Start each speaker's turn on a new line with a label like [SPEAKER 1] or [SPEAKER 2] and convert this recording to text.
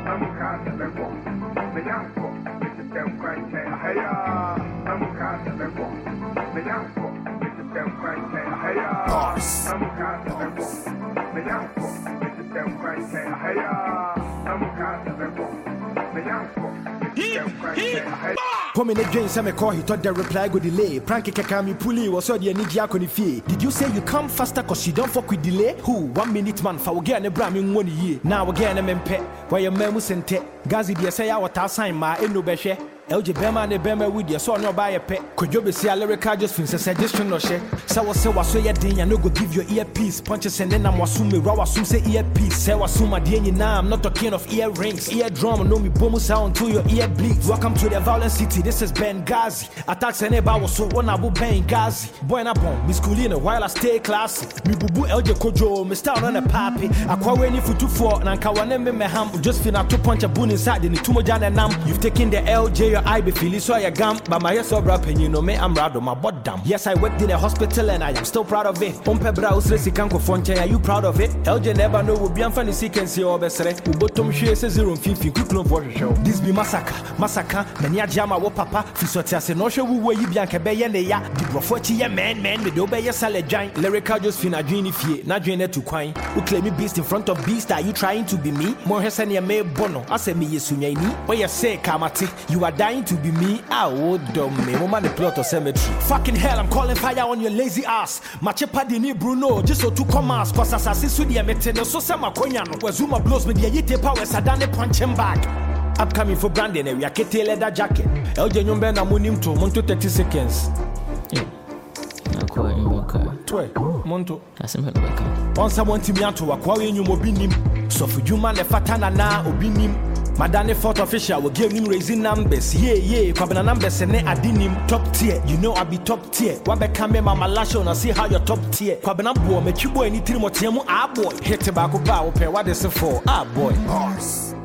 [SPEAKER 1] Come in again, some call he thought the reply go delay. Pranky Kakami Puli was already a Nidia fee. Did you say you come faster cause you don't fuck with delay? Who 1 minute man for again a Bramin 1 year. Now again a mempe. Why your memus and te Gazi dia say our sign my no beshe. LJ Bema and Bema with your son no buy a pet. Could you be see a lyrical just finds a suggestion no share? So was so ya day and no go give your earpiece. Punches and then I'm assuming raw assume say earpiece. Say assume my DNA now I'm not talking of earrings. Eardrum no me boom sound to your ear bleeds. Welcome to the violent city, this is Benghazi. Attacks and about was so one abu Benghazi. Boy na bon, Miss Coolina while I stay classy. Me bubu LJ Kojo, me start on a papi. Aqua weni for 2-4 and Kawanembe me ham. Just finna to punch a boon inside in the Tumojan and Nam. You've taken the LJ. I be feeling so I gam, but my yes rap and you know me, I'm rado my butt damn. Yes, I worked in a hospital and I am still proud of it. Pompe Braus Resi Kanko Fonte, are you proud of it? LJ never know will be unfunny sequence or besre. Ubotom she says 050 quick no for show. This be massacre, many jama wo papa, Fisotia no show where you bianca bay and ya, the Brofochi man, the dobe ya salad giant, lyrical just finna dreamy fee, not drain to quine. Who claim me beast in front of beast, are you trying to be me? More Hesania me bono, I say me yesunyani. Where you say Kamati, you are dying to be me. I would dumb me, woman the plot of cemetery. Fucking hell, I'm calling fire on your lazy ass. Machepa dini Bruno, just so to come ask, cause assassin with the metene, so sama konyano. Where Zuma blows me the yete power, sadane punch him back. Upcoming for Brandon, we are Kete leather jacket. LJ Nyumbe na munim to Monto 30 seconds.
[SPEAKER 2] Yeah.
[SPEAKER 1] Monto.
[SPEAKER 2] That's him.
[SPEAKER 1] Once I want him to acquire you mobinim. So for you man, the fatana na obinim. Madame Fort Official will give him raising numbers. Yeah, Kwabena numbers and adinim top tier. You know I be top tier. Wabe kame mama lash on see how you're top tier. Kwabena boy, me chubo anything more tiemu. Ah boy, hit tobacco bow, pay what is it for? Ah boy. Horse.